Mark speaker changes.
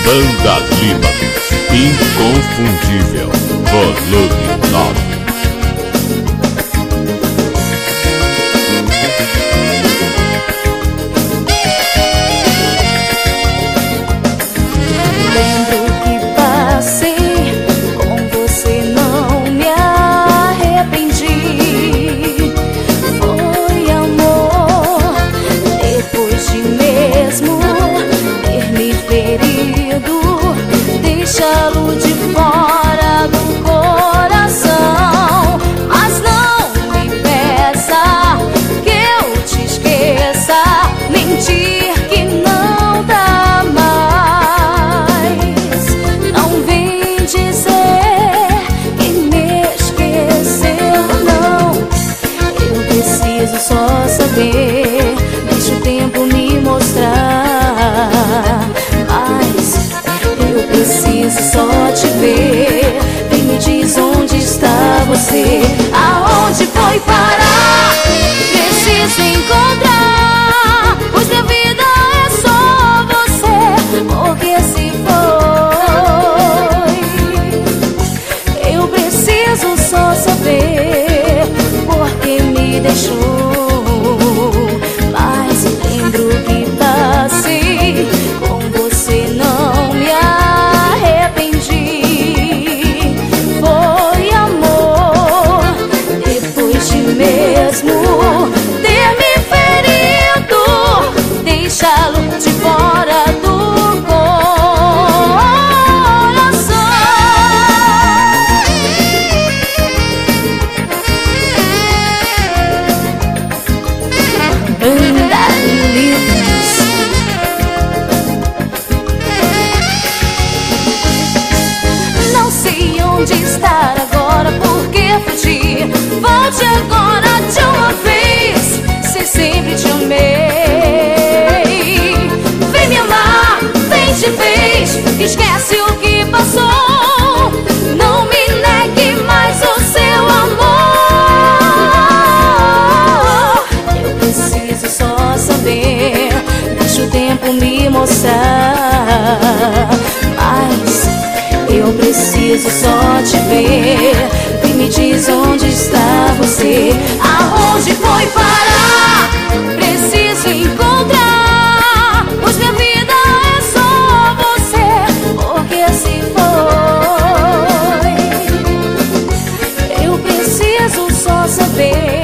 Speaker 1: Banda Clímax, inconfundível, volume 9.
Speaker 2: Deixá-lo de fora do coração, mas não me peça que eu te esqueça. Mentir que não dá mais. Não vem dizer que me esqueceu, não. Eu preciso só saber, deixa o tempo me mostrar. Preciso só te ver. Vem, me diz onde está você. Aonde foi parar? Preciso encontrar, pois minha vida é só você. Porque se foi, eu preciso só saber porque me deixou. Mas lembro que passei com você, não me mesmo ter me ferido, deixá-lo de fora do coração. Banda Clímax. Não sei onde estar agora, porque fugir. Volte agora de uma vez, se sempre te amei. Vem me amar, vem de vez, esquece o que passou. Não me negue mais o seu amor. Eu preciso só saber, deixa o tempo me mostrar. Mas eu preciso só te ver. Vem, me diz onde está você. Aonde foi parar? Preciso encontrar, pois minha vida é só você. Porque se foi, eu preciso só saber